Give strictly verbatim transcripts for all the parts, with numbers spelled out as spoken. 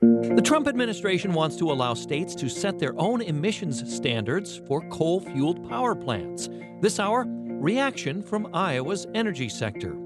The Trump administration wants to allow states to set their own emissions standards for coal-fueled power plants. This hour, reaction from Iowa's energy sector.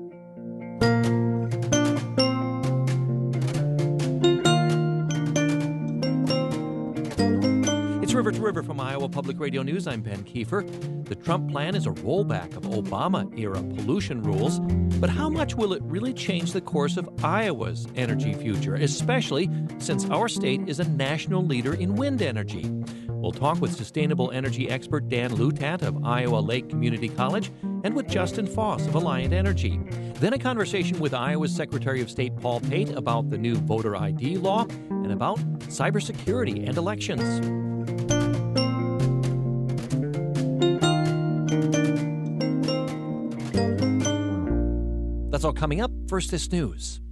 It's River to River from Iowa Public Radio News. I'm Ben Kiefer. The Trump plan is a rollback of Obama-era pollution rules, but how much will it really change the course of Iowa's energy future, especially since our state is a national leader in wind energy? We'll talk with sustainable energy expert Dan Lutat of Iowa Lake Community College and with Justin Foss of Alliant Energy. Then a conversation with Iowa's Secretary of State Paul Pate about the new voter I D law and about cybersecurity and elections. That's all coming up. First, this news.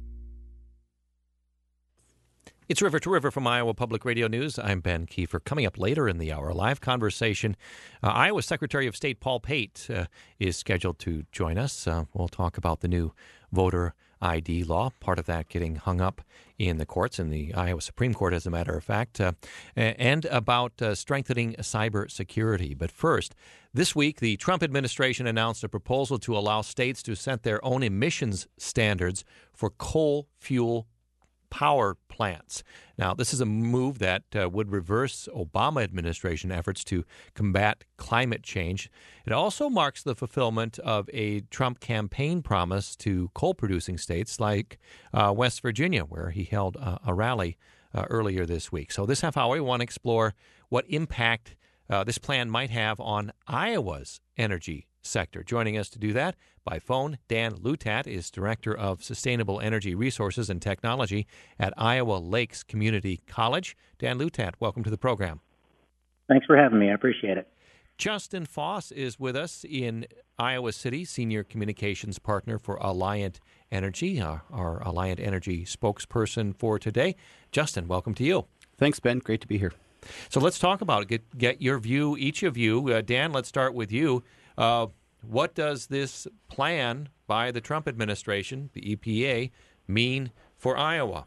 It's River to River from Iowa Public Radio News. I'm Ben Kiefer. Coming up later in the hour, a live conversation. Uh, Iowa Secretary of State Paul Pate uh, is scheduled to join us. Uh, we'll talk about the new voter I D law, part of that getting hung up in the courts, in the Iowa Supreme Court, as a matter of fact, uh, and about uh, strengthening cybersecurity. But first, this week, the Trump administration announced a proposal to allow states to set their own emissions standards for coal fuel power plants. Now, this is a move that uh, would reverse Obama administration efforts to combat climate change. It also marks the fulfillment of a Trump campaign promise to coal-producing states like uh, West Virginia, where he held uh, a rally uh, earlier this week. So this half hour, we want to explore what impact uh, this plan might have on Iowa's energy sector. Joining us to do that by phone, Dan Lutat is Director of Sustainable Energy Resources and Technology at Iowa Lakes Community College. Dan Lutat, welcome to the program. Thanks for having me. I appreciate it. Justin Foss is with us in Iowa City, Senior Communications Partner for Alliant Energy, our, our Alliant Energy spokesperson for today. Justin, welcome to you. Thanks, Ben. Great to be here. So let's talk about it. Get, get your view, each of you. Uh, Dan, let's start with you. Uh, what does this plan by the Trump administration, the E P A, mean for Iowa?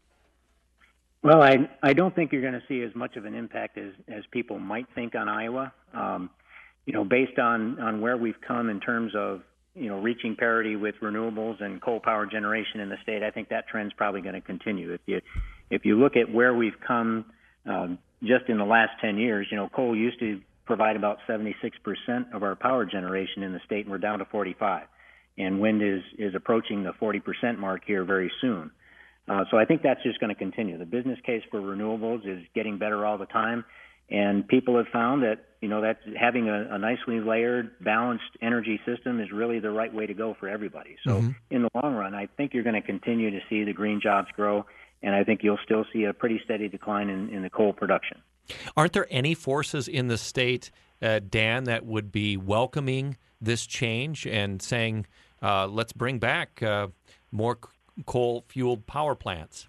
Well, I I don't think you're going to see as much of an impact as, as people might think on Iowa. Um, you know, based on, on where we've come in terms of, you know, reaching parity with renewables and coal power generation in the state, I think that trend's probably going to continue. If you if you look at where we've come um, just in the last ten years, you know, coal used to provide about seventy-six percent of our power generation in the state, and we're down to forty-five. And wind is, is approaching the forty percent mark here very soon. Uh, so I think that's just going to continue. The business case for renewables is getting better all the time, and people have found that, you know, that having a, a nicely layered, balanced energy system is really the right way to go for everybody. So mm-hmm. in the long run, I think you're going to continue to see the green jobs grow, and I think you'll still see a pretty steady decline in, in the coal production. Aren't there any forces in the state, uh, Dan, that would be welcoming this change and saying, uh, let's bring back uh, more c- coal-fueled power plants?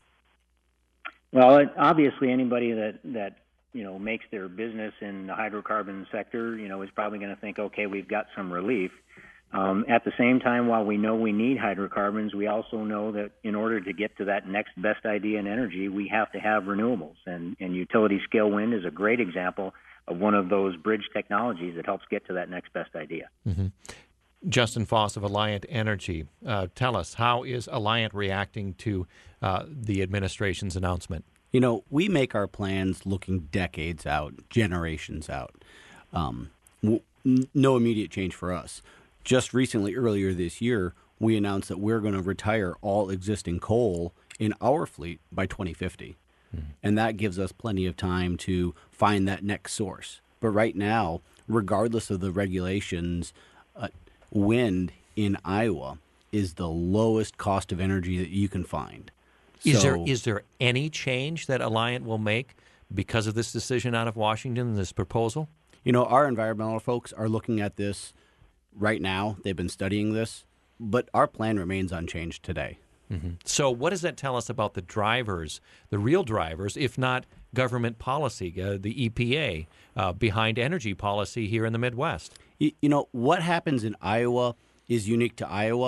Well, it, obviously anybody that, that, you know, makes their business in the hydrocarbon sector, you know, is probably going to think, okay, we've got some relief. Um, at the same time, while we know we need hydrocarbons, we also know that in order to get to that next best idea in energy, we have to have renewables. And, and utility-scale wind is a great example of one of those bridge technologies that helps get to that next best idea. Mm-hmm. Justin Foss of Alliant Energy, uh, tell us, how is Alliant reacting to uh, the administration's announcement? You know, we make our plans looking decades out, generations out. Um, w- no immediate change for us. Just recently, earlier this year, we announced that we're going to retire all existing coal in our fleet by twenty fifty. Mm-hmm. And that gives us plenty of time to find that next source. But right now, regardless of the regulations, uh, wind in Iowa is the lowest cost of energy that you can find. Is so, there is there any change that Alliant will make because of this decision out of Washington, this proposal? You know, our environmental folks are looking at this right now. They've been studying this, but our plan remains unchanged today. Mm-hmm. So what does that tell us about the drivers, the real drivers, if not government policy, uh, the E P A, uh, behind energy policy here in the Midwest? You, you know, what happens in Iowa is unique to Iowa.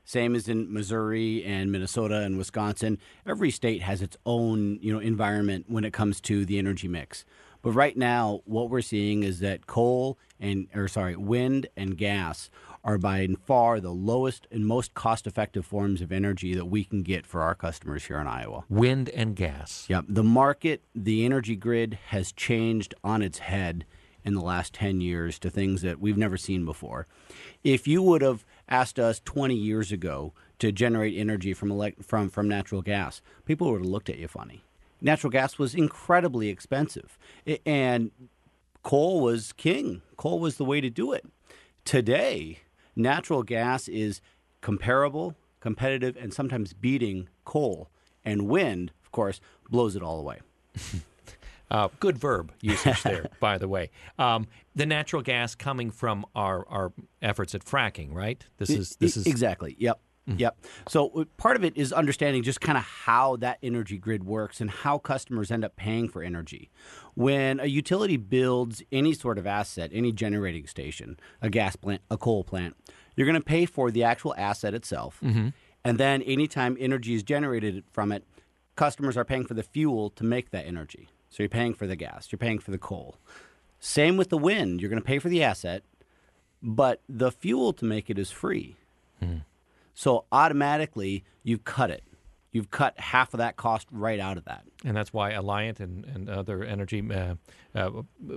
Same as in Missouri and Minnesota and Wisconsin. Every state has its own, you know, environment when it comes to the energy mix. But right now, what we're seeing is that coal and, or sorry, wind and gas are by far the lowest and most cost-effective forms of energy that we can get for our customers here in Iowa. Wind and gas. Yep. The market, the energy grid has changed on its head in the last ten years to things that we've never seen before. If you would have asked us twenty years ago to generate energy from elect- from from natural gas, people would have looked at you funny. Natural gas was incredibly expensive, and coal was king. Coal was the way to do it. Today, natural gas is comparable, competitive, and sometimes beating coal. And wind, of course, blows it all away. Uh, good verb usage there, by the way. Um, the natural gas coming from our, our efforts at fracking, right? This is this is exactly. Yep. Mm-hmm. Yep. So part of it is understanding just kind of how that energy grid works and how customers end up paying for energy. When a utility builds any sort of asset, any generating station, a gas plant, a coal plant, you're going to pay for the actual asset itself. Mm-hmm. And then anytime energy is generated from it, customers are paying for the fuel to make that energy. So you're paying for the gas, you're paying for the coal. Same with the wind. You're going to pay for the asset, but the fuel to make it is free. Mm-hmm. So automatically, you've cut it. You've cut half of that cost right out of that. And that's why Alliant and, and other energy uh, uh,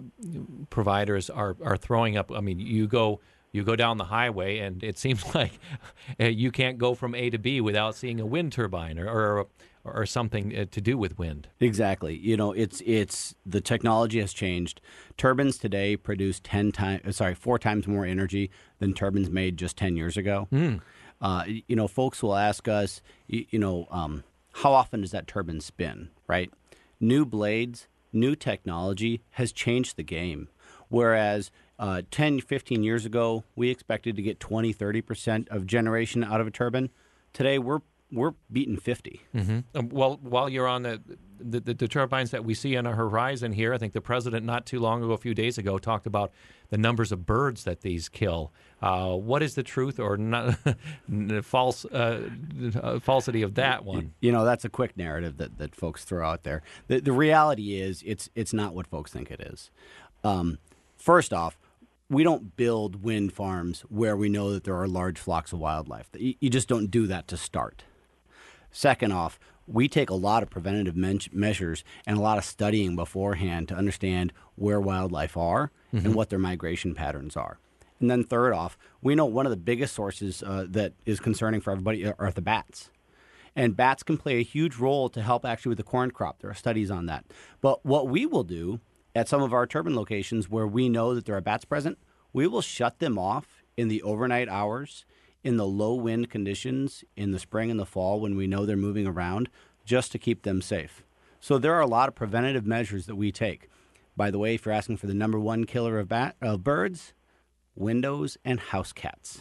providers are, are throwing up. I mean, you go you go down the highway, and it seems like you can't go from A to B without seeing a wind turbine or or, or something to do with wind. Exactly. You know, it's it's the technology has changed. Turbines today produce ten times, sorry, four times more energy than turbines made just ten years ago. Mm. Uh, you know, folks will ask us, you, you know, um, how often does that turbine spin, right? New blades, new technology has changed the game. Whereas uh, ten, fifteen years ago, we expected to get twenty, thirty percent of generation out of a turbine. Today, we're we're beating fifty. Mm-hmm. Um, well, while you're on the, the, the, the turbines that we see on our horizon here, I think the president not too long ago, a few days ago, talked about the numbers of birds that these kill. Uh, what is the truth or not, false uh, uh, falsity of that one? You know, that's a quick narrative that, that folks throw out there. The, the reality is it's it's not what folks think it is. Um, first off, we don't build wind farms where we know that there are large flocks of wildlife. You, you just don't do that to start. Second off, we take a lot of preventative men- measures and a lot of studying beforehand to understand where wildlife are mm-hmm. and what their migration patterns are. And then third off, we know one of the biggest sources uh, that is concerning for everybody are the bats. And bats can play a huge role to help actually with the corn crop. There are studies on that. But what we will do at some of our turbine locations where we know that there are bats present, we will shut them off in the overnight hours, in the low wind conditions, in the spring and the fall when we know they're moving around, just to keep them safe. So there are a lot of preventative measures that we take. By the way, if you're asking for the number one killer of, bat, of birds, windows and house cats.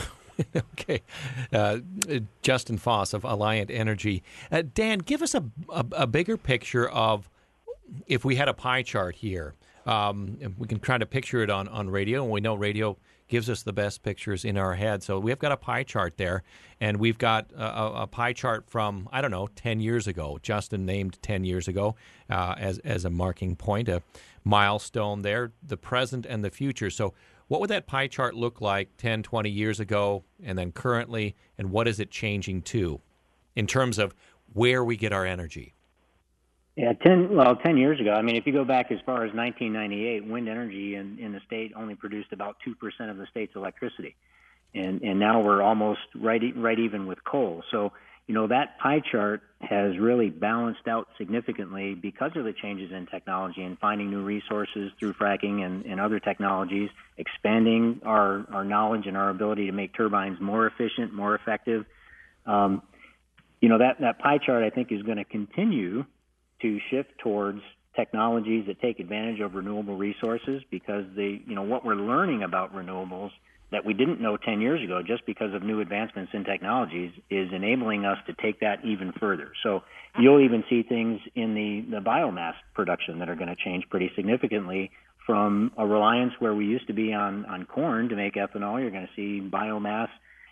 Okay. Uh, Justin Foss of Alliant Energy. Uh, Dan, give us a, a, a bigger picture of if we had a pie chart here. Um, we can try to picture it on, on radio, and we know radio gives us the best pictures in our head. So we've got a pie chart there, and we've got a, a pie chart from, I don't know, ten years ago. Justin named ten years ago uh, as, as a marking point, a milestone there, the present and the future. So what would that pie chart look like ten, twenty years ago and then currently, and what is it changing to in terms of where we get our energy? Yeah, ten well, ten years ago, I mean, if you go back as far as nineteen ninety-eight, wind energy in, in the state only produced about two percent of the state's electricity. And and now we're almost right right even with coal. So, you know, that pie chart has really balanced out significantly because of the changes in technology and finding new resources through fracking and, and other technologies, expanding our, our knowledge and our ability to make turbines more efficient, more effective. Um, you know, that, that pie chart, I think, is going to continue to shift towards technologies that take advantage of renewable resources because they, you know, what we're learning about renewables that we didn't know ten years ago just because of new advancements in technologies is enabling us to take that even further. So you'll even see things in the, the biomass production that are going to change pretty significantly from a reliance where we used to be on, on corn to make ethanol. You're going to see biomass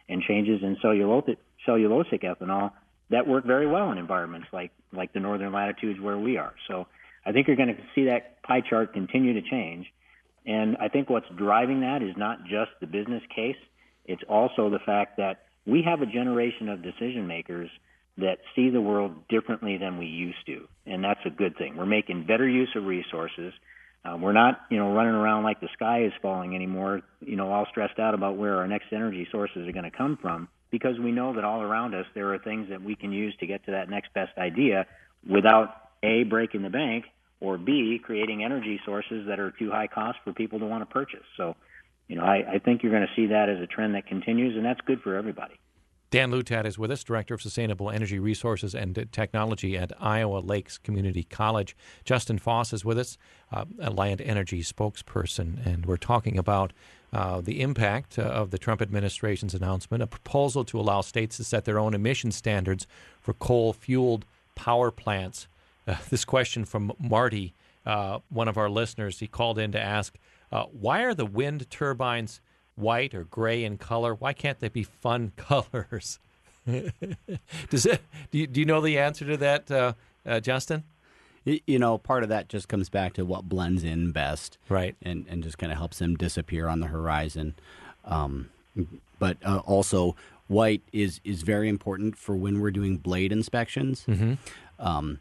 and changes in cellulosic, cellulosic ethanol that work very well in environments like, like the northern latitudes where we are. So I think you're going to see that pie chart continue to change. And I think what's driving that is not just the business case. It's also the fact that we have a generation of decision makers that see the world differently than we used to. And that's a good thing. We're making better use of resources. Uh, we're not, you know, running around like the sky is falling anymore, you know, all stressed out about where our next energy sources are going to come from, because we know that all around us there are things that we can use to get to that next best idea without, A, breaking the bank, or B, creating energy sources that are too high cost for people to want to purchase. So, you know, I, I think you're going to see that as a trend that continues, and that's good for everybody. Dan Lutat is with us, Director of Sustainable Energy Resources and Technology at Iowa Lakes Community College. Justin Foss is with us, uh, Alliant Energy spokesperson, and we're talking about uh, the impact uh, of the Trump administration's announcement, a proposal to allow states to set their own emission standards for coal-fueled power plants. Uh, this question from Marty, uh, one of our listeners, he called in to ask, uh, why are the wind turbines white or gray in color? Why can't they be fun colors? Does it? Do you, do you know the answer to that, uh, uh, Justin? You know, part of that just comes back to what blends in best, right? And and just kind of helps them disappear on the horizon. Um, but uh, also, white is is very important for when we're doing blade inspections. Mm-hmm. Um,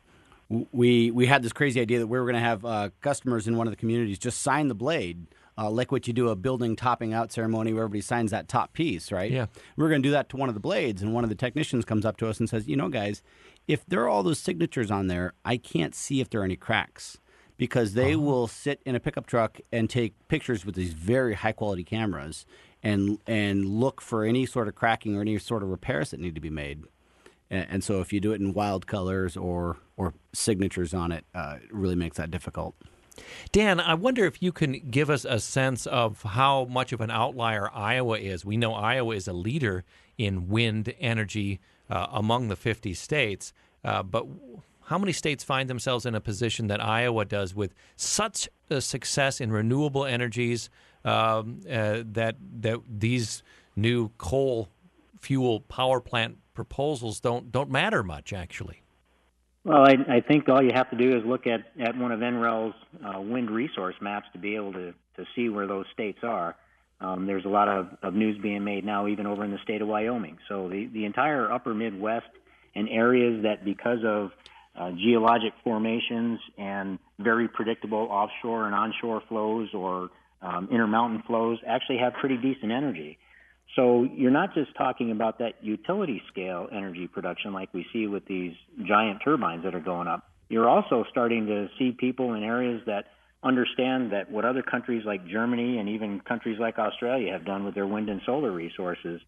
we we had this crazy idea that we were going to have uh, customers in one of the communities just sign the blade. Uh, like what you do a building topping out ceremony where everybody signs that top piece, right? Yeah. We're going to do that to one of the blades, and one of the technicians comes up to us and says, you know, guys, if there are all those signatures on there, I can't see if there are any cracks, because they oh. will sit in a pickup truck and take pictures with these very high-quality cameras and and look for any sort of cracking or any sort of repairs that need to be made. And, and so if you do it in wild colors or, or signatures on it, uh, it really makes that difficult. Dan, I wonder if you can give us a sense of how much of an outlier Iowa is. We know Iowa is a leader in wind energy uh, among the fifty states, uh, but how many states find themselves in a position that Iowa does with such a success in renewable energies um, uh, that that these new coal fuel power plant proposals don't don't matter much, actually? Well, I, I think all you have to do is look at, at one of N R E L's uh, wind resource maps to be able to, to see where those states are. Um, there's a lot of, of news being made now, even over in the state of Wyoming. So the, the entire upper Midwest and areas that, because of uh, geologic formations and very predictable offshore and onshore flows or um, intermountain flows, actually have pretty decent energy. So you're not just talking about that utility scale energy production like we see with these giant turbines that are going up. You're also starting to see people in areas that understand that what other countries like Germany and even countries like Australia have done with their wind and solar resources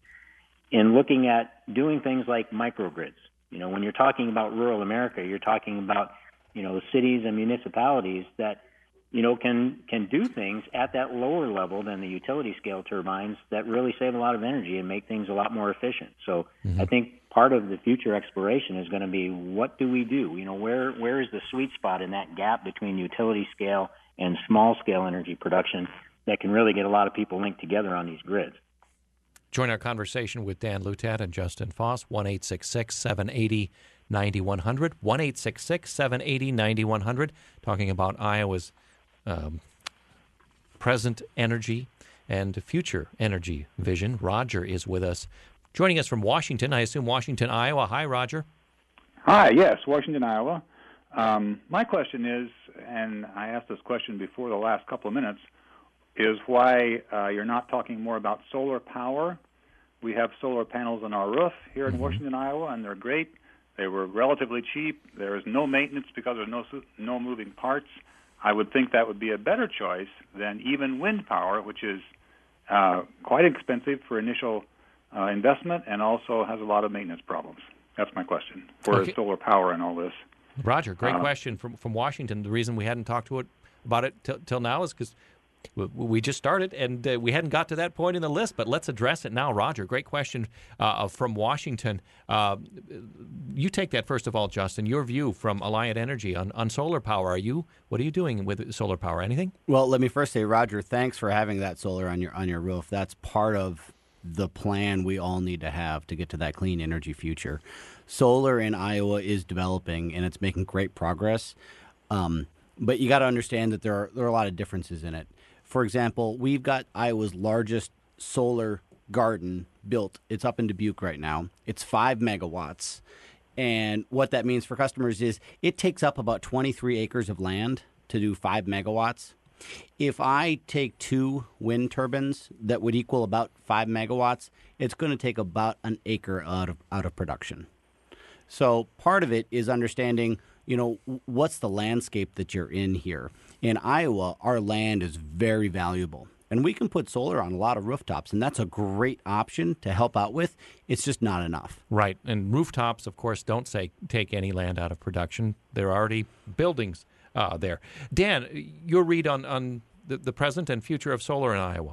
in looking at doing things like microgrids. You know, when you're talking about rural America, you're talking about, you know, cities and municipalities that, you know, can can do things at that lower level than the utility scale turbines that really save a lot of energy and make things a lot more efficient. So mm-hmm. I think part of the future exploration is going to be, what do we do? You know, where where is the sweet spot in that gap between utility scale and small scale energy production that can really get a lot of people linked together on these grids? Join our conversation with Dan Lutat and Justin Foss, one eight six six, seven eight zero, nine one zero zero, one eight six six, seven eight zero, nine one zero zero, talking about Iowa's Um, present energy and future energy vision. Roger is with us, joining us from Washington. I assume Washington, Iowa. Hi, Roger. Hi, yes, Washington, Iowa. Um, my question is, and I asked this question before the last couple of minutes, is why uh, you're not talking more about solar power. We have solar panels on our roof here in mm-hmm. Washington, Iowa, and they're great. They were relatively cheap. There is no maintenance because there's no no moving parts. I would think that would be a better choice than even wind power, which is uh, quite expensive for initial uh, investment and also has a lot of maintenance problems. That's my question for okay. solar power and all this. Roger, great uh, question from from Washington. The reason we hadn't talked to it about it t- till now is because we just started and uh, we hadn't got to that point in the list, but let's address it now. Roger, great question uh, from Washington. Uh, you take that first of all, Justin, your view from Alliant Energy on, on solar power. Are you, what are you doing with solar power? Anything? Well, let me first say, Roger, thanks for having that solar on your on your roof. That's part of the plan we all need to have to get to that clean energy future. Solar in Iowa is developing, and it's making great progress. Um, but you got to understand that there are there are a lot of differences in it. For example, we've got Iowa's largest solar garden built. It's up in Dubuque right now. It's five megawatts. And what that means for customers is it takes up about twenty-three acres of land to do five megawatts. If I take two wind turbines that would equal about five megawatts, it's going to take about an acre out of out of production. So part of it is understanding, you know, what's the landscape that you're in here. In Iowa, our land is very valuable. And we can put solar on a lot of rooftops, and that's a great option to help out with. It's just not enough. Right. And rooftops, of course, don't say take any land out of production. There are already buildings uh, there. Dan, your read on, on the, the present and future of solar in Iowa?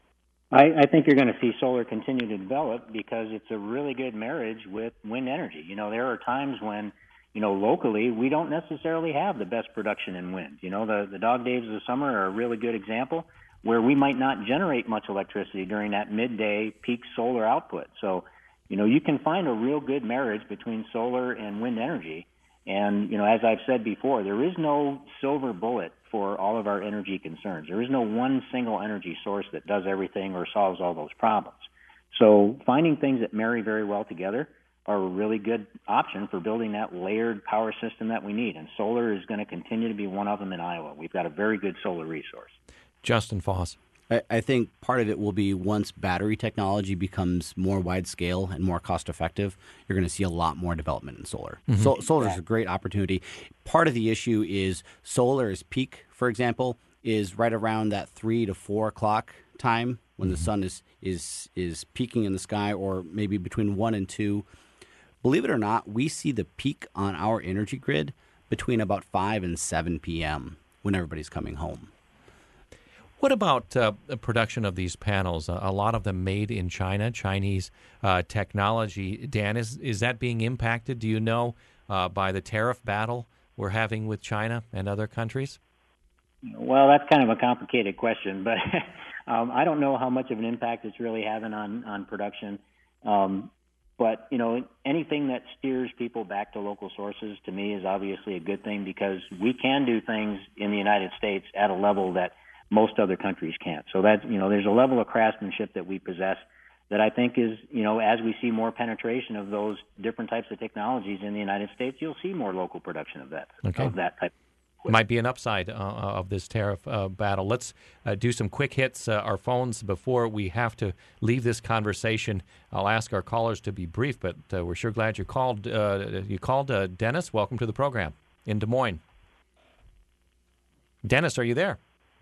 I, I think you're going to see solar continue to develop because it's a really good marriage with wind energy. You know, there are times when, you know, locally we don't necessarily have the best production in wind. You know, the, the dog days of the summer are a really good example, where we might not generate much electricity during that midday peak solar output. So, you know, you can find a real good marriage between solar and wind energy. And, you know, as I've said before, there is no silver bullet for all of our energy concerns. There is no one single energy source that does everything or solves all those problems. So finding things that marry very well together are a really good option for building that layered power system that we need. And solar is going to continue to be one of them in Iowa. We've got a very good solar resource. Justin Foss. I, I think part of it will be once battery technology becomes more wide scale and more cost effective, you're going to see a lot more development in solar. Mm-hmm. So, solar is a great opportunity. Part of the issue is solar's peak, for example, is right around that three to four o'clock time when mm-hmm. the sun is, is, is peaking in the sky, or maybe between one and two. Believe it or not, we see the peak on our energy grid between about five and seven p.m. when everybody's coming home. What about uh, the production of these panels? Uh, a lot of them made in China, Chinese uh, technology. Dan, is is that being impacted, do you know, uh, by the tariff battle we're having with China and other countries? Well, that's kind of a complicated question, but um, I don't know how much of an impact it's really having on, on production. Um, but, you know, anything that steers people back to local sources, to me, is obviously a good thing, because we can do things in the United States at a level that most other countries can't. So that, you know, there's a level of craftsmanship that we possess that I think is, you know, as we see more penetration of those different types of technologies in the United States, you'll see more local production of that, okay. of that type. Might be an upside uh, of this tariff uh, battle. Let's uh, do some quick hits. Uh, our phones before we have to leave this conversation. I'll ask our callers to be brief, but uh, we're sure glad you called. Uh, you called, uh, Dennis. Welcome to the program in Des Moines. Dennis, are you there?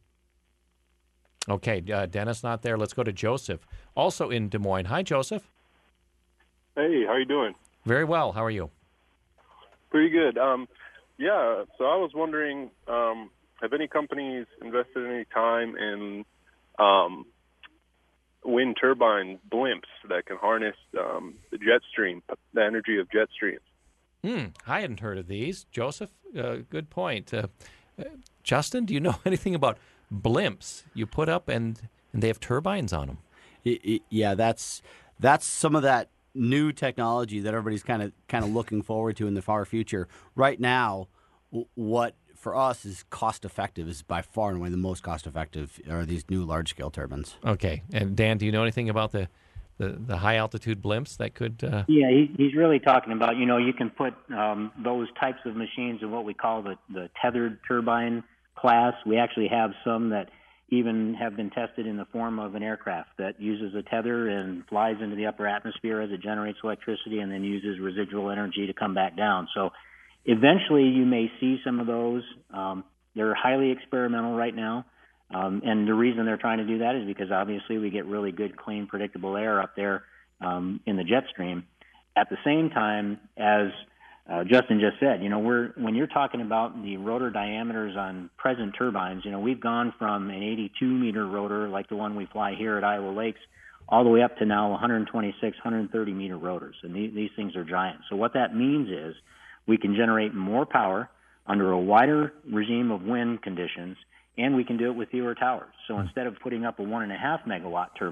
Okay, uh, Dennis not there. Let's go to Joseph, also in Des Moines. Hi, Joseph. Hey, how you doing? Very well. How are you? Pretty good. Um, yeah, so I was wondering, um, have any companies invested any time in um, wind turbine blimps that can harness um, the jet stream, the energy of jet streams? Hmm, I hadn't heard of these. Joseph, uh, good point. Uh, uh, Justin, do you know anything about blimps you put up and, and they have turbines on them? It, it, yeah, that's that's some of that new technology that everybody's kind of kind of looking forward to in the far future. Right now, w- what for us is cost effective is by far and away the most cost effective are these new large scale turbines. Okay, and Dan, do you know anything about the the, the high altitude blimps that could? Uh... Yeah, he, he's really talking about, you know, you can put um, those types of machines in what we call the the tethered turbine class. We actually have some that even have been tested in the form of an aircraft that uses a tether and flies into the upper atmosphere as it generates electricity and then uses residual energy to come back down. So eventually you may see some of those. Um, they're highly experimental right now. Um, and the reason they're trying to do that is because obviously we get really good, clean, predictable air up there um, in the jet stream. At the same time, as Uh, Justin just said, you know, we're when you're talking about the rotor diameters on present turbines, you know, we've gone from an eighty-two meter rotor like the one we fly here at Iowa Lakes all the way up to now one twenty-six, one thirty meter rotors. And these, these things are giant. So what that means is we can generate more power under a wider regime of wind conditions, and we can do it with fewer towers. So instead of putting up a one and a half megawatt turbine,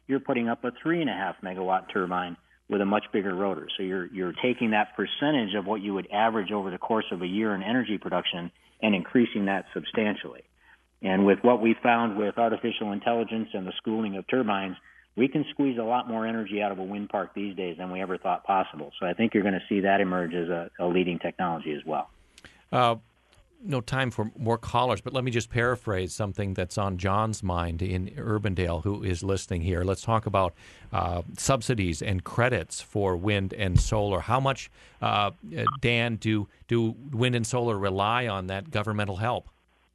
you're putting up a three and a half megawatt turbine with a much bigger rotor. So you're you're taking that percentage of what you would average over the course of a year in energy production and increasing that substantially. And with what we found with artificial intelligence and the schooling of turbines, we can squeeze a lot more energy out of a wind park these days than we ever thought possible. So I think you're going to see that emerge as a, a leading technology as well. Uh, no time for more callers, but let me just paraphrase something that's on John's mind in Urbandale, who is listening here. Let's talk about uh, subsidies and credits for wind and solar. How much, uh, Dan, do do wind and solar rely on that governmental help?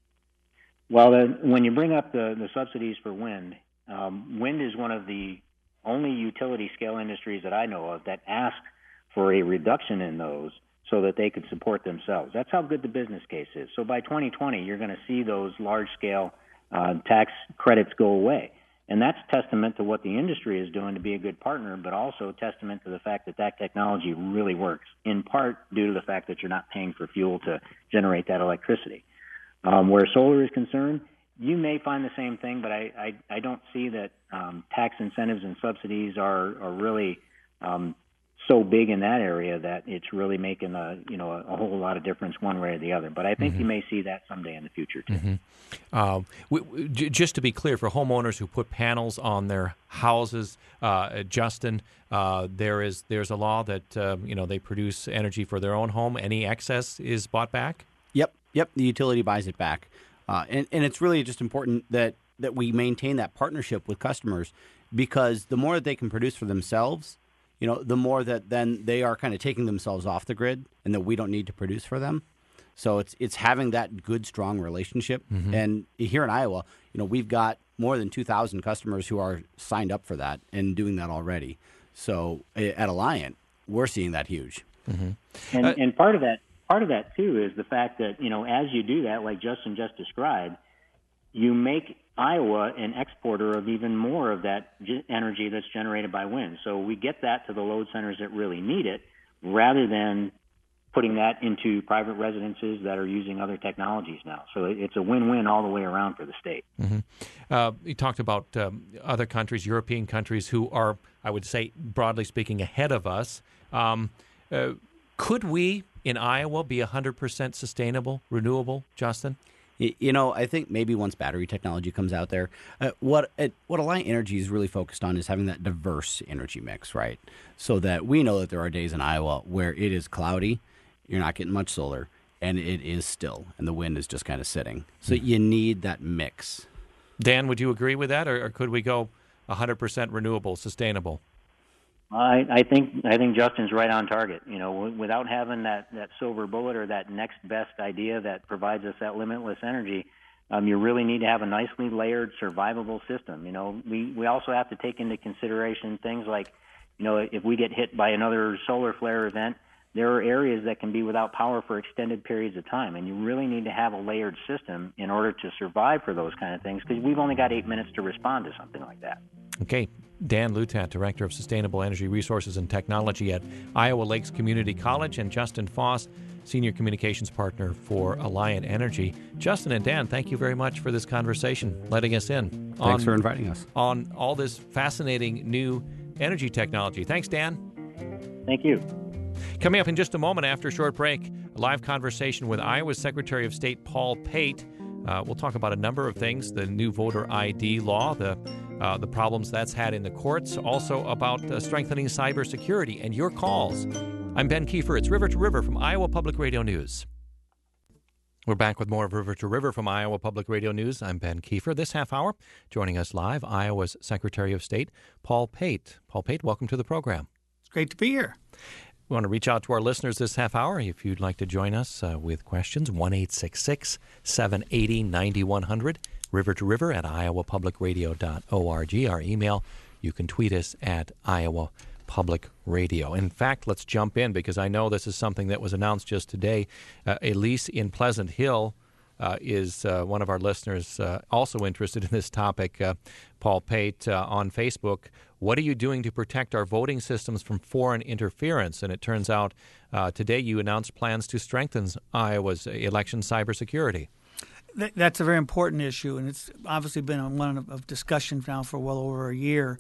Well, the, when you bring up the, the subsidies for wind, um, wind is one of the only utility-scale industries that I know of that ask for a reduction in those so that they could support themselves. That's how good the business case is. So by twenty twenty, you're going to see those large-scale uh, tax credits go away. And that's testament to what the industry is doing to be a good partner, but also testament to the fact that that technology really works, in part due to the fact that you're not paying for fuel to generate that electricity. Um, where solar is concerned, you may find the same thing, but I, I, I don't see that um, tax incentives and subsidies are, are really um, so big in that area that it's really making a you know a, a whole lot of difference one way or the other. But I think mm-hmm. you may see that someday in the future too. Mm-hmm. Uh, we, we, just to be clear, for homeowners who put panels on their houses, uh, Justin, uh, there is there's a law that uh, you know they produce energy for their own home. Any excess is bought back. Yep, yep. The utility buys it back, uh, and and it's really just important that that we maintain that partnership with customers, because the more that they can produce for themselves, you know, the more that then they are kind of taking themselves off the grid, and that we don't need to produce for them. So it's it's having that good, strong relationship. Mm-hmm. And here in Iowa, you know, we've got more than two thousand customers who are signed up for that and doing that already. So at Alliant, we're seeing that huge. Mm-hmm. And, uh, and part of that. Part of that, too, is the fact that, you know, as you do that, like Justin just described, you make Iowa an exporter of even more of that g- energy that's generated by wind. So we get that to the load centers that really need it, rather than putting that into private residences that are using other technologies now. So it's a win-win all the way around for the state. Mm-hmm. Uh, you talked about um, other countries, European countries, who are, I would say, broadly speaking, ahead of us. Um, uh, could we in Iowa be one hundred percent sustainable, renewable, Justin? You know, I think maybe once battery technology comes out there, uh, what uh, what Alliant Energy is really focused on is having that diverse energy mix, right? So that we know that there are days in Iowa where it is cloudy, you're not getting much solar, and it is still, and the wind is just kind of sitting. So mm-hmm. you need that mix. Dan, would you agree with that, or, or could we go one hundred percent renewable, sustainable? I, I think I think Justin's right on target. You know, w- without having that, that silver bullet or that next best idea that provides us that limitless energy, um, you really need to have a nicely layered, survivable system. You know, we, we also have to take into consideration things like, you know, if we get hit by another solar flare event, there are areas that can be without power for extended periods of time, and you really need to have a layered system in order to survive for those kind of things, because we've only got eight minutes to respond to something like that. Okay. Dan Lutat, Director of Sustainable Energy Resources and Technology at Iowa Lakes Community College, and Justin Foss, Senior Communications Partner for Alliant Energy. Justin and Dan, thank you very much for this conversation, letting us in. Thanks on, for inviting us. On all this fascinating new energy technology. Thanks, Dan. Thank you. Coming up in just a moment after a short break, a live conversation with Iowa's Secretary of State Paul Pate. Uh, we'll talk about a number of things, the new voter I D law, the uh, the problems that's had in the courts, also about uh, strengthening cybersecurity and your calls. I'm Ben Kiefer. It's River to River from Iowa Public Radio News. We're back with more of River to River from Iowa Public Radio News. I'm Ben Kiefer. This half hour, joining us live, Iowa's Secretary of State, Paul Pate. Paul Pate, welcome to the program. It's great to be here. We want to reach out to our listeners this half hour. If you'd like to join us uh, with questions, one eight six six, seven eight zero, nine one zero zero, river to river at iowa public radio dot org. Our email, you can tweet us at Iowa Public Radio. In fact, let's jump in, because I know this is something that was announced just today. Uh, Elise in Pleasant Hill uh, is uh, one of our listeners, uh, also interested in this topic. Uh, Paul Pate uh, on Facebook. What are you doing to protect our voting systems from foreign interference? And it turns out uh, today you announced plans to strengthen Iowa's election cybersecurity. Th- that's a very important issue, and it's obviously been one of, of discussion now for well over a year.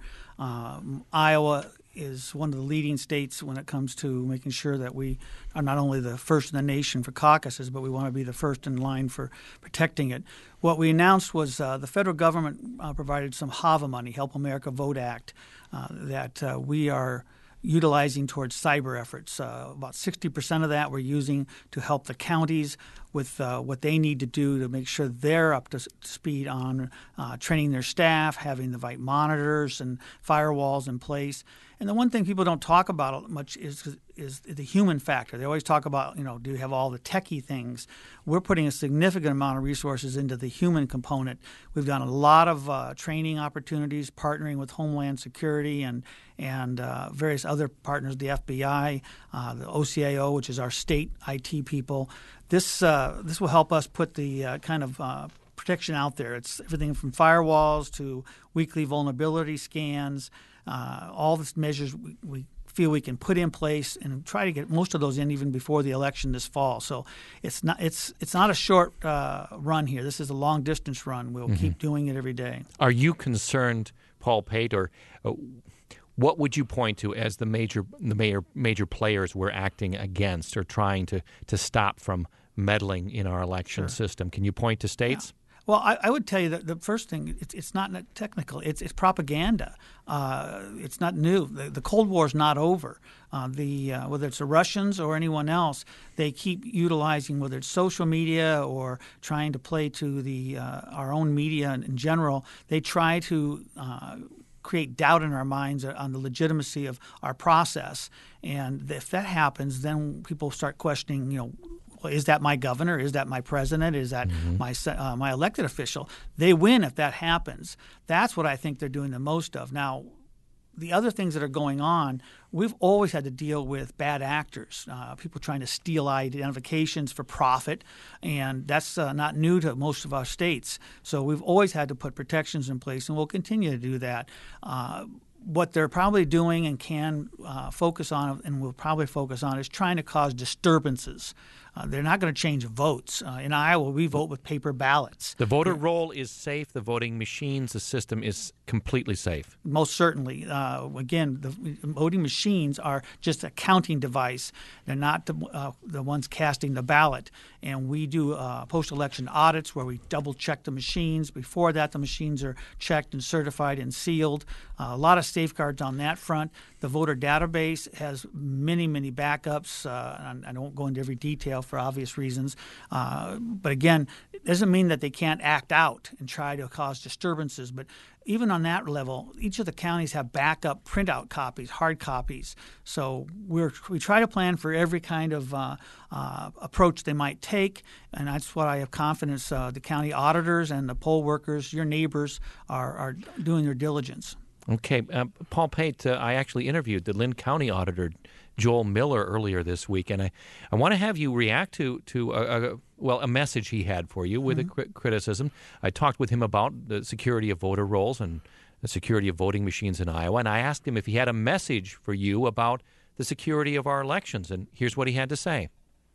Um, Iowa is one of the leading states when it comes to making sure that we are not only the first in the nation for caucuses, but we want to be the first in line for protecting it. What we announced was uh, the federal government uh, provided some HAVA money, Help America Vote Act, uh, that uh, we are utilizing towards cyber efforts. Uh, about sixty percent of that we're using to help the counties with uh, what they need to do to make sure they're up to speed on uh, training their staff, having the right monitors and firewalls in place. And the one thing people don't talk about much is is the human factor. They always talk about, you know, do you have all the techie things? We're putting a significant amount of resources into the human component. We've done a lot of uh, training opportunities, partnering with Homeland Security and and uh, various other partners, the F B I, uh, the O C I O, which is our state I T people. This uh, this will help us put the uh, kind of uh, protection out there. It's everything from firewalls to weekly vulnerability scans, uh, all the measures we, we feel we can put in place and try to get most of those in even before the election this fall. So it's not it's it's not a short uh, run here. This is a long distance run. We'll mm-hmm. keep doing it every day. Are you concerned, Paul Pate, or uh, what would you point to as the major the major major players we're acting against or trying to, to stop from meddling in our election Sure. system? Can you point to states? Yeah. Well, I, I would tell you that the first thing, it's, it's not technical. It's, it's propaganda. Uh, it's not new. The, the Cold War is not over. Uh, the uh, whether it's the Russians or anyone else, they keep utilizing, whether it's social media or trying to play to the uh, our own media in, in general, they try to uh, create doubt in our minds on the legitimacy of our process. And if that happens, then people start questioning, you know, well, is that my governor? Is that my president? Is that mm-hmm. my uh, my elected official? They win if that happens. That's what I think they're doing the most of. Now, the other things that are going on, we've always had to deal with bad actors, uh, people trying to steal identifications for profit, and that's uh, not new to most of our states. So we've always had to put protections in place, and we'll continue to do that. Uh, What they're probably doing and can uh, focus on, and will probably focus on, is trying to cause disturbances. Uh, they're not going to change votes. Uh, in Iowa, we vote with paper ballots. The voter roll is safe. The voting machines, the system is completely safe. Most certainly. Uh, again, the voting machines are just a counting device. They're not the, uh, the ones casting the ballot. And we do uh, post-election audits where we double-check the machines. Before that, the machines are checked and certified and sealed. Uh, a lot of safeguards on that front. The voter database has many, many backups. Uh, I don't go into every detail for obvious reasons. Uh, but again, it doesn't mean that they can't act out and try to cause disturbances. But even on that level, each of the counties have backup printout copies, hard copies. So we're, we try to plan for every kind of uh, uh, approach they might take, and that's what I have confidence uh, the county auditors and the poll workers, your neighbors, are, are doing their diligence. Okay. Uh, Paul Pate, uh, I actually interviewed the Lynn County Auditor, Joel Miller, earlier this week, and I, I want to have you react to, to a, a, well, a message he had for you with mm-hmm. a cri- criticism. I talked with him about the security of voter rolls and the security of voting machines in Iowa, and I asked him if he had a message for you about the security of our elections, and here's what he had to say.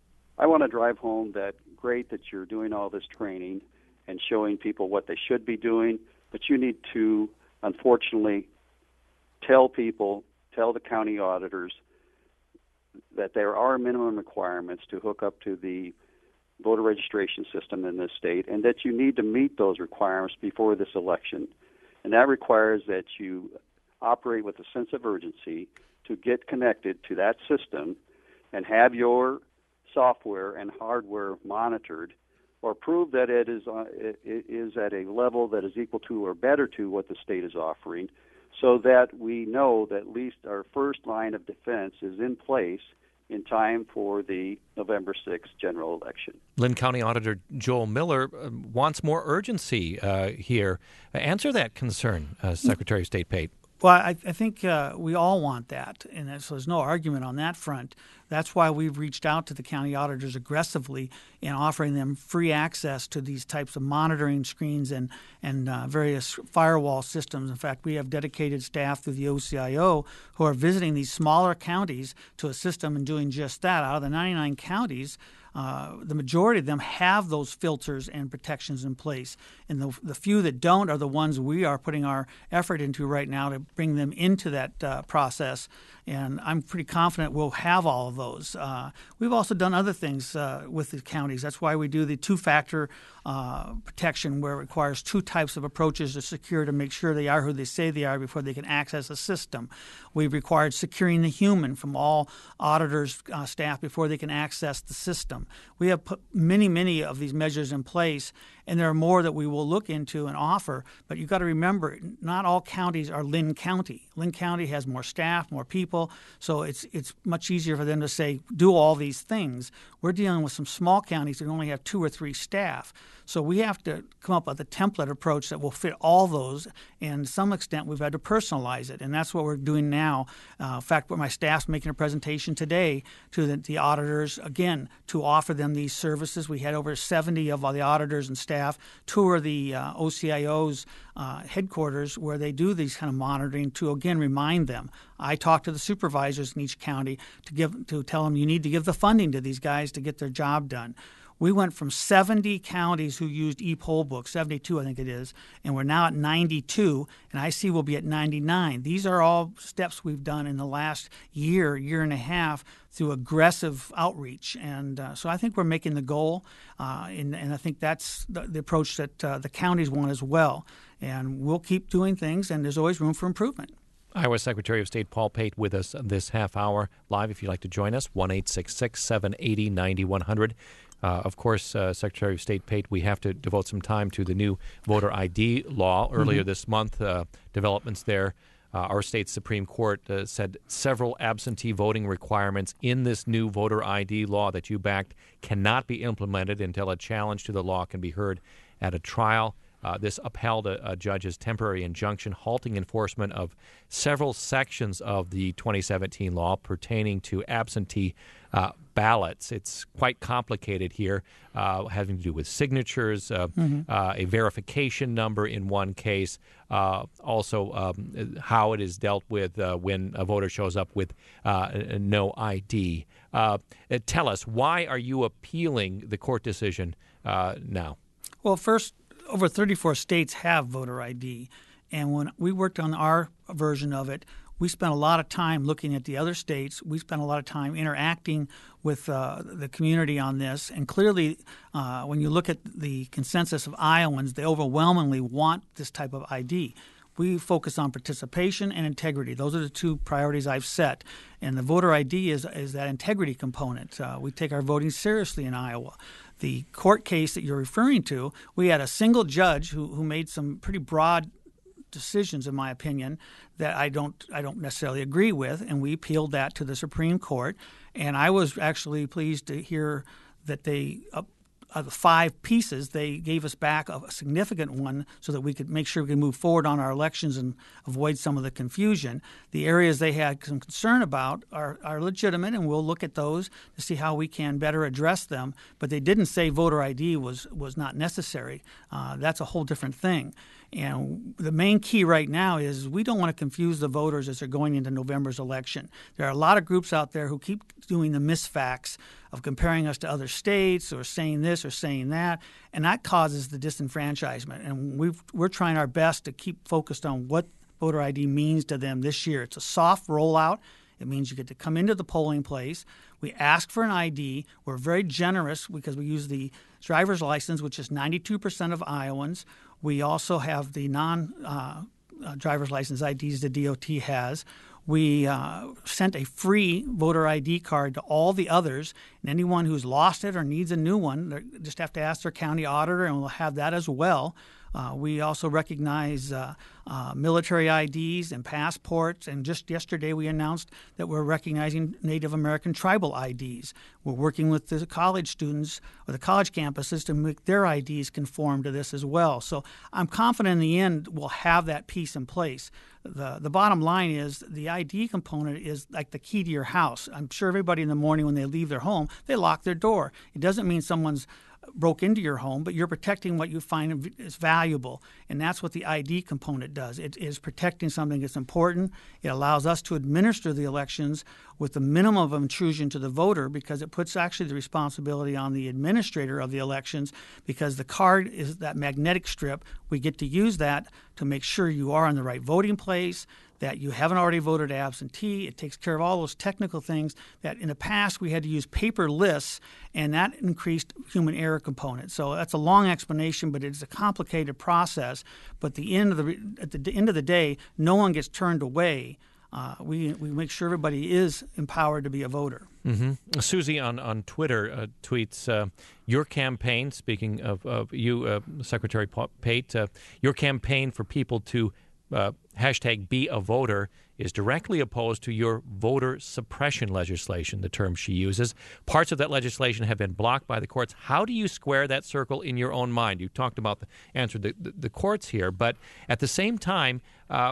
I want to drive home that great that you're doing all this training and showing people what they should be doing, but you need to, unfortunately, tell people, tell the county auditors that there are minimum requirements to hook up to the voter registration system in this state, and that you need to meet those requirements before this election. And that requires that you operate with a sense of urgency to get connected to that system and have your software and hardware monitored, or prove that it is uh, it is at a level that is equal to or better to what the state is offering, so that we know that at least our first line of defense is in place in time for the November sixth general election. Lynn County Auditor Joel Miller uh, wants more urgency uh, here. Uh, answer that concern, uh, Secretary of State Pate. Well, I, I think uh, we all want that, and so there's no argument on that front. That's why we've reached out to the county auditors aggressively in offering them free access to these types of monitoring screens and, and uh, various firewall systems. In fact, we have dedicated staff through the O C I O who are visiting these smaller counties to assist them in doing just that. Out of the ninety-nine counties, uh, the majority of them have those filters and protections in place. And the, the few that don't are the ones we are putting our effort into right now to bring them into that uh, process. And I'm pretty confident we'll have all of those. Uh, we've also done other things uh, with the counties. That's why we do the two-factor uh, protection, where it requires two types of approaches to secure to make sure they are who they say they are before they can access a system. We've required securing the human from all auditors' uh, staff before they can access the system. We have put many, many of these measures in place, and there are more that we will look into and offer. But you've got to remember, not all counties are Lynn County. Lynn County has more staff, more people, so it's it's much easier for them to say, do all these things. We're dealing with some small counties that only have two or three staff. So we have to come up with a template approach that will fit all those, and to some extent we've had to personalize it, and that's what we're doing now. Uh, in fact, my staff's making a presentation today to the, the auditors, again, to offer them these services. We had over seventy of the auditors and staff tour the uh, O C I O's uh, headquarters where they do these kind of monitoring to, again, remind them. I talk to the supervisors in each county to give to tell them you need to give the funding to these guys to get their job done. We went from seventy counties who used ePollbook, seventy-two I think it is, and we're now at ninety-two, and I see we'll be at ninety-nine. These are all steps we've done in the last year, year and a half through aggressive outreach. And uh, so I think we're making the goal, uh, and, and I think that's the, the approach that uh, the counties want as well. And we'll keep doing things, and there's always room for improvement. Iowa Secretary of State Paul Pate with us this half hour live. If you'd like to join us, one eight six six, seven eight zero, nine one zero zero. Uh, of course, uh, Secretary of State Pate, we have to devote some time to the new voter I D law. Earlier mm-hmm. this month, uh, developments there. Uh, our state's Supreme Court uh, said several absentee voting requirements in this new voter I D law that you backed cannot be implemented until a challenge to the law can be heard at a trial. Uh, this upheld a, a judge's temporary injunction halting enforcement of several sections of the twenty seventeen law pertaining to absentee uh, ballots. It's quite complicated here, uh, having to do with signatures, uh, mm-hmm. uh, a verification number in one case, uh, also um, how it is dealt with uh, when a voter shows up with uh, no I D. Uh, tell us, why are you appealing the court decision uh, now? Well, first, over thirty-four states have voter I D, and when we worked on our version of it, we spent a lot of time looking at the other states. We spent a lot of time interacting with uh, the community on this, and clearly uh, when you look at the consensus of Iowans, they overwhelmingly want this type of I D. We focus on participation and integrity. Those are the two priorities I've set, and the voter I D is, is that integrity component. Uh, we take our voting seriously in Iowa. The court case that you're referring to, we had a single judge who, who made some pretty broad decisions, in my opinion, that I don't I don't necessarily agree with, and we appealed that to the Supreme Court. And I was actually pleased to hear that they, uh, of the five pieces, they gave us back a significant one so that we could make sure we could move forward on our elections and avoid some of the confusion. The areas they had some concern about are, are legitimate, and we'll look at those to see how we can better address them. But they didn't say voter I D was, was not necessary. Uh, that's a whole different thing. And the main key right now is we don't want to confuse the voters as they're going into November's election. There are a lot of groups out there who keep doing the misfacts of comparing us to other states or saying this or saying that, and that causes the disenfranchisement. And we've, we're trying our best to keep focused on what voter I D means to them this year. It's a soft rollout. It means you get to come into the polling place. We ask for an I D. We're very generous because we use the driver's license, which is ninety-two percent of Iowans. We also have the non-driver's uh, uh, license I Ds the D O T has. We uh, sent a free voter I D card to all the others, and anyone who's lost it or needs a new one, they just have to ask their county auditor, and we'll have that as well. Uh, we also recognize uh, uh, military I Ds and passports, and just yesterday we announced that we're recognizing Native American tribal I Ds. We're working with the college students or the college campuses to make their I Ds conform to this as well. So I'm confident in the end we'll have that piece in place. The, the bottom line is the I D component is like the key to your house. I'm sure everybody in the morning when they leave their home, they lock their door. It doesn't mean someone's broke into your home, but you're protecting what you find is valuable. And that's what the I D component does. It is protecting something that's important. It allows us to administer the elections with the minimum of intrusion to the voter, because it puts actually the responsibility on the administrator of the elections, because the card is that magnetic strip. We get to use that to make sure you are in the right voting place, that you haven't already voted absentee. It takes care of all those technical things that in the past we had to use paper lists, and that increased human error component. So that's a long explanation, but it's a complicated process. But the end of the at the end of the day, no one gets turned away. Uh, we we make sure everybody is empowered to be a voter. Mm-hmm. Susie on, on Twitter uh, tweets, uh, your campaign, speaking of, of you, uh, Secretary Pate, uh, your campaign for people to uh, hashtag be a voter is directly opposed to your voter suppression legislation, the term she uses. Parts of that legislation have been blocked by the courts. How do you square that circle in your own mind? You talked about the answer the, the, the courts here, but at the same time, uh,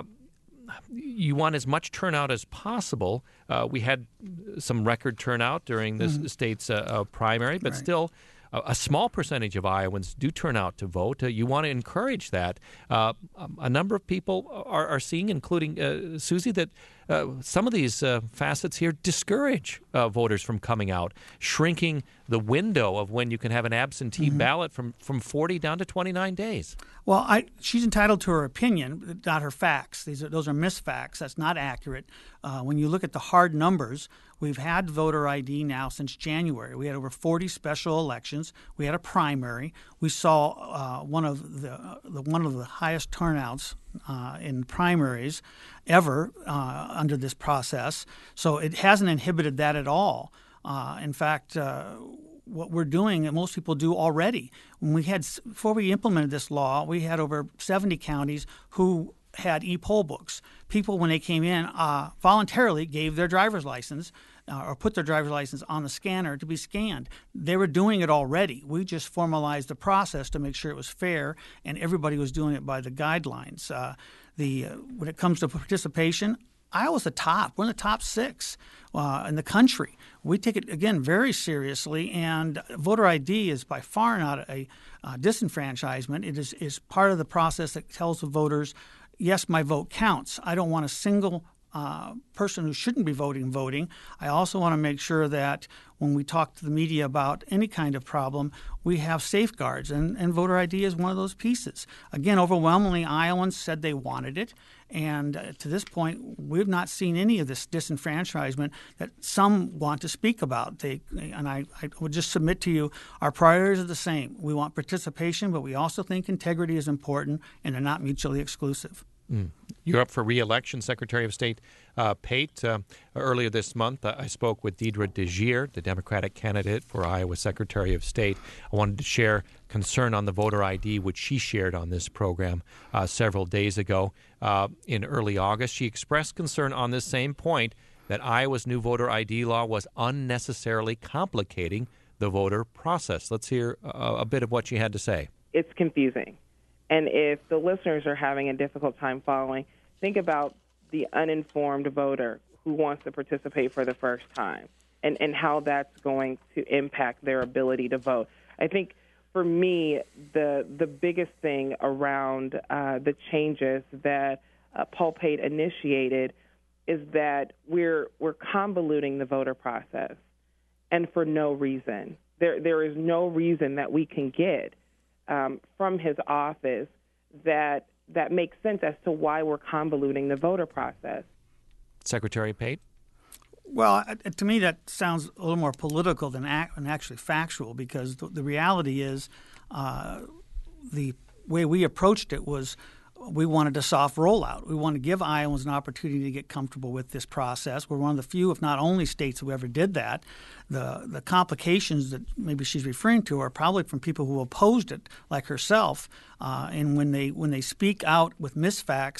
you want as much turnout as possible. Uh, we had some record turnout during this mm-hmm. state's uh, uh, primary, but right. still a, a small percentage of Iowans do turn out to vote. Uh, you want to encourage that. Uh, a number of people are, are seeing, including uh, Susie, that uh, some of these uh, facets here discourage uh, voters from coming out, shrinking the window of when you can have an absentee mm-hmm. ballot from, from forty down to twenty-nine days. Well, I, she's entitled to her opinion, not her facts. These are, those are misfacts. That's not accurate. Uh, when you look at the hard numbers, we've had voter I D now since January. We had over forty special elections. We had a primary. We saw uh, one of the, uh, the one of the highest turnouts uh, in primaries ever uh, under this process. So it hasn't inhibited that at all. Uh, in fact, uh, what we're doing, and most people do already. When we had before we implemented this law, we had over seventy counties who had e-poll books. People, when they came in, uh, voluntarily gave their driver's license uh, or put their driver's license on the scanner to be scanned. They were doing it already. We just formalized the process to make sure it was fair, and everybody was doing it by the guidelines. Uh, the uh, when it comes to participation, Iowa's the top. We're in the top six uh, in the country. We take it, again, very seriously, and voter I D is by far not a uh, disenfranchisement. It is, is part of the process that tells the voters, yes, my vote counts. I don't want a single uh, person who shouldn't be voting voting. I also want to make sure that when we talk to the media about any kind of problem, we have safeguards, and, and voter I D is one of those pieces. Again, overwhelmingly, Iowans said they wanted it, and uh, to this point, we've not seen any of this disenfranchisement that some want to speak about. They, and I, I would just submit to you, our priorities are the same. We want participation, but we also think integrity is important, and they're not mutually exclusive. Mm. You're up for re-election, Secretary of State uh, Pate. Uh, earlier this month, uh, I spoke with Deidre DeGier, the Democratic candidate for Iowa Secretary of State. I wanted to share concern on the voter I D, which she shared on this program uh, several days ago. Uh, in early August, she expressed concern on this same point, that Iowa's new voter I D law was unnecessarily complicating the voter process. Let's hear a, a bit of what she had to say. It's confusing. And if the listeners are having a difficult time following, think about the uninformed voter who wants to participate for the first time and, and how that's going to impact their ability to vote. I think for me, the the biggest thing around uh, the changes that uh, Paul Pate initiated is that we're we're convoluting the voter process, and for no reason. There there is no reason that we can get Um, from his office that that makes sense as to why we're convoluting the voter process. Secretary Pate? Well, to me, that sounds a little more political than, act, than actually factual, because the, the reality is uh, the way we approached it was we wanted a soft rollout. We wanted to give Iowans an opportunity to get comfortable with this process. We're one of the few, if not only, states who ever did that. The the complications that maybe she's referring to are probably from people who opposed it, like herself. Uh, and when they when they speak out with misfacts,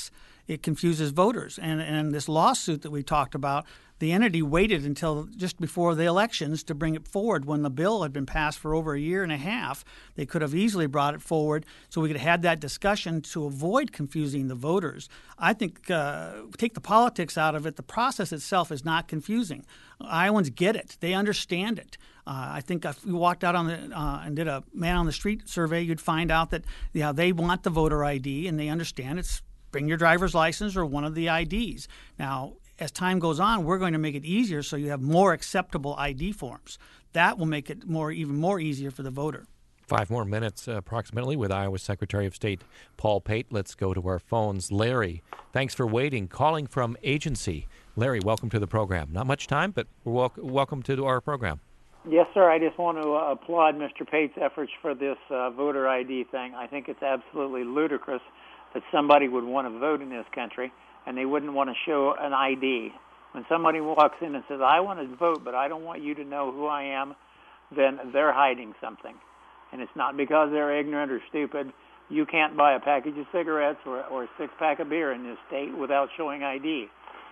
it confuses voters. And, and this lawsuit that we talked about, the entity waited until just before the elections to bring it forward when the bill had been passed for over a year and a half. They could have easily brought it forward so we could have had that discussion to avoid confusing the voters. I think, uh, take the politics out of it, the process itself is not confusing. Iowans get it. They understand it. Uh, I think if you walked out on the uh, and did a man on the street survey, you'd find out that yeah, they want the voter I D and they understand it's bring your driver's license or one of the I Ds. Now, as time goes on, we're going to make it easier so you have more acceptable I D forms. That will make it more, even more easier for the voter. Five more minutes uh, approximately with Iowa Secretary of State Paul Pate. Let's go to our phones. Larry, thanks for waiting. Calling from agency. Larry, welcome to the program. Not much time, but wel- welcome to our program. Yes, sir. I just want to uh, applaud Mister Pate's efforts for this uh, voter I D thing. I think it's absolutely ludicrous that somebody would want to vote in this country and they wouldn't want to show an I D. When somebody walks in and says, I want to vote, but I don't want you to know who I am, then they're hiding something. And it's not because they're ignorant or stupid. You can't buy a package of cigarettes or, or a six-pack of beer in this state without showing I D.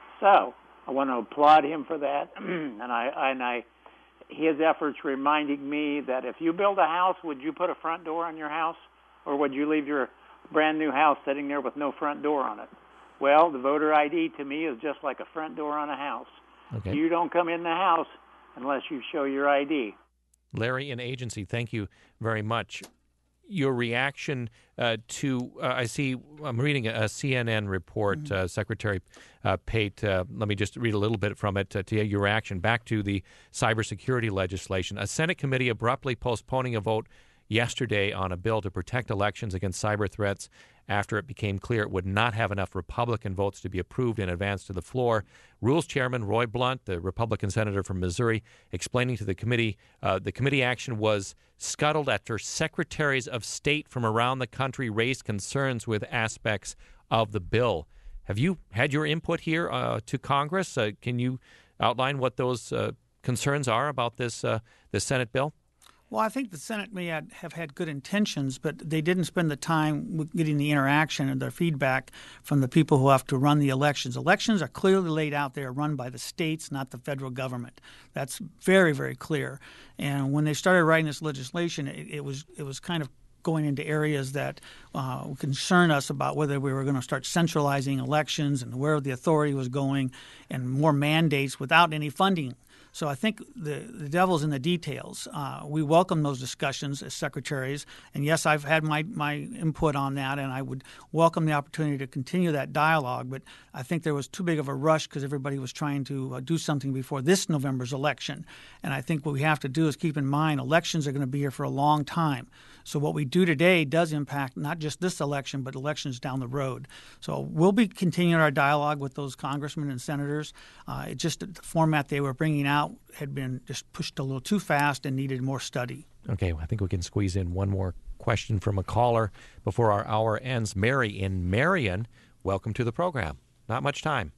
So I want to applaud him for that. and I and I, his efforts reminding me that if you build a house, would you put a front door on your house? Or would you leave your brand-new house sitting there with no front door on it? Well, the voter I D to me is just like a front door on a house. Okay. You don't come in the house unless you show your I D. Larry in agency, thank you very much. Your reaction uh, to, uh, I see, I'm reading a, a C N N report, mm-hmm. uh, Secretary uh, Pate, uh, let me just read a little bit from it uh, to your reaction. Back to the cybersecurity legislation. A Senate committee abruptly postponing a vote yesterday on a bill to protect elections against cyber threats after it became clear it would not have enough Republican votes to be approved and advanced to the floor. Rules Chairman Roy Blunt, the Republican senator from Missouri, explaining to the committee uh, the committee action was scuttled after secretaries of state from around the country raised concerns with aspects of the bill. Have you had your input here uh, to Congress? Uh, can you outline what those uh, concerns are about this uh, this Senate bill? Well, I think the Senate may have had good intentions, but they didn't spend the time getting the interaction and the feedback from the people who have to run the elections. Elections are clearly laid out. They are run by the states, not the federal government. That's very, very clear. And when they started writing this legislation, it, it was it was kind of going into areas that uh, concern us about whether we were going to start centralizing elections and where the authority was going and more mandates without any funding. So I think the, the devil's in the details. Uh, we welcome those discussions as secretaries. And, yes, I've had my, my input on that, and I would welcome the opportunity to continue that dialogue. But I think there was too big of a rush because everybody was trying to uh, do something before this November's election. And I think what we have to do is keep in mind elections are going to be here for a long time. So what we do today does impact not just this election, but elections down the road. So we'll be continuing our dialogue with those congressmen and senators. Uh, it just the format they were bringing out had been just pushed a little too fast and needed more study. Okay, I think we can squeeze in one more question from a caller before our hour ends. Mary in Marion, welcome to the program. Not much time.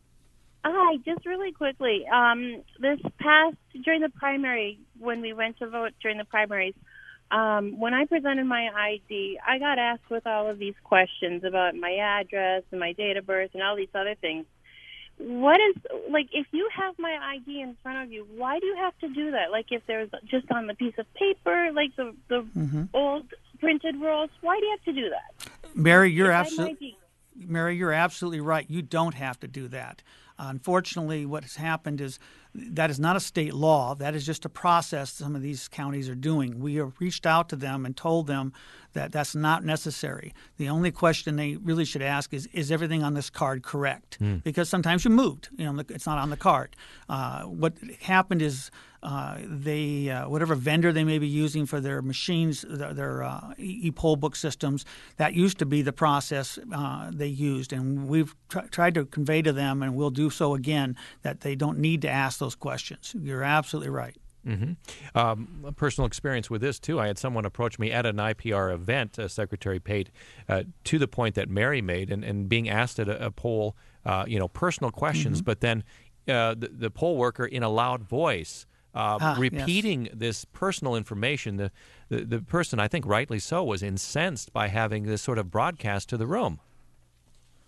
Hi, just really quickly. Um, this past, during the primary, when we went to vote during the primaries, um, when I presented my I D, I got asked with all of these questions about my address and my date of birth and all these other things. What is, like, if you have my I D in front of you, why do you have to do that? Like, if there's just on the piece of paper, like the, the mm-hmm. old printed rolls, why do you have to do that? Mary, you're absolutely Mary, you're absolutely right. You don't have to do that. Uh, unfortunately, what has happened is that is not a state law. That is just a process some of these counties are doing. We have reached out to them and told them that that's not necessary. The only question they really should ask is, is everything on this card correct? Mm. Because sometimes you moved. You know, it's not on the card. Uh, what happened is uh, they, uh, whatever vendor they may be using for their machines, their, their uh, e-poll book systems, that used to be the process uh, they used. And we've tr- tried to convey to them, and we'll do so again, that they don't need to ask those questions. You're absolutely right. Mm-hmm. Um, a personal experience with this, too. I had someone approach me at an I P R event, uh, Secretary Pate, uh, to the point that Mary made, and, and being asked at a, a poll, uh, you know, personal questions, mm-hmm. but then uh, the, the poll worker in a loud voice uh, ah, repeating yes. this personal information. The, the, the person, I think rightly so, was incensed by having this sort of broadcast to the room.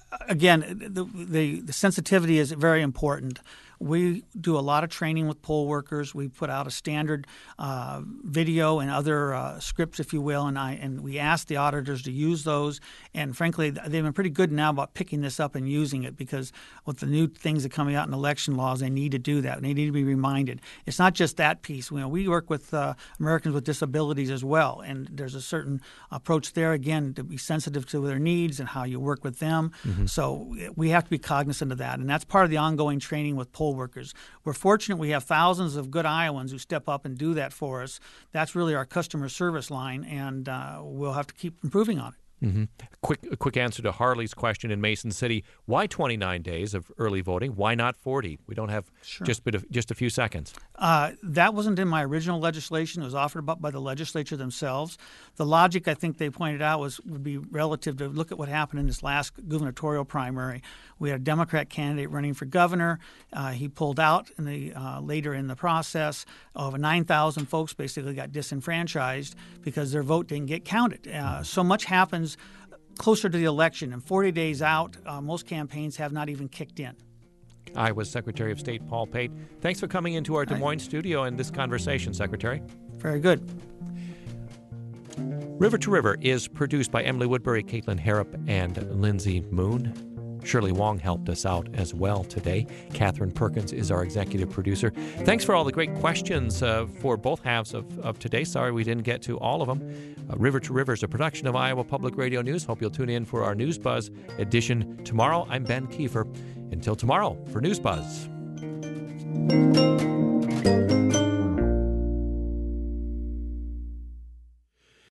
again, the, the the sensitivity is very important. We do a lot of training with poll workers. We put out a standard uh, video and other uh, scripts, if you will, and I and we ask the auditors to use those. And frankly, they've been pretty good now about picking this up and using it, because with the new things that are coming out in election laws, they need to do that. They need to be reminded. It's not just that piece. You know, we work with uh, Americans with disabilities as well, and there's a certain approach there, again, to be sensitive to their needs and how you work with them. Mm-hmm. So we have to be cognizant of that, and that's part of the ongoing training with poll workers. We're fortunate we have thousands of good Iowans who step up and do that for us. That's really our customer service line, and uh, we'll have to keep improving on it. Mm-hmm. Quick, a quick answer to Harley's question in Mason City. Why twenty-nine days of early voting? Why not forty? We don't have sure. just bit of, just a few seconds. Uh, that wasn't in my original legislation. It was offered up by the legislature themselves. The logic, I think they pointed out, was would be relative to look at what happened in this last gubernatorial primary. We had a Democrat candidate running for governor. Uh, he pulled out in the uh, later in the process. Over nine thousand folks basically got disenfranchised because their vote didn't get counted. Uh, so much happens closer to the election, and forty days out, uh, most campaigns have not even kicked in. Iowa's Secretary of State Paul Pate. Thanks for coming into our Des Moines studio and this conversation, Secretary. Very good. River to River is produced by Emily Woodbury, Caitlin Harrop, and Lindsay Moon. Shirley Wong helped us out as well today. Catherine Perkins is our executive producer. Thanks for all the great questions uh, for both halves of, of today. Sorry we didn't get to all of them. Uh, River to River is a production of Iowa Public Radio News. Hope you'll tune in for our News Buzz edition tomorrow. I'm Ben Kiefer. Until tomorrow for News Buzz.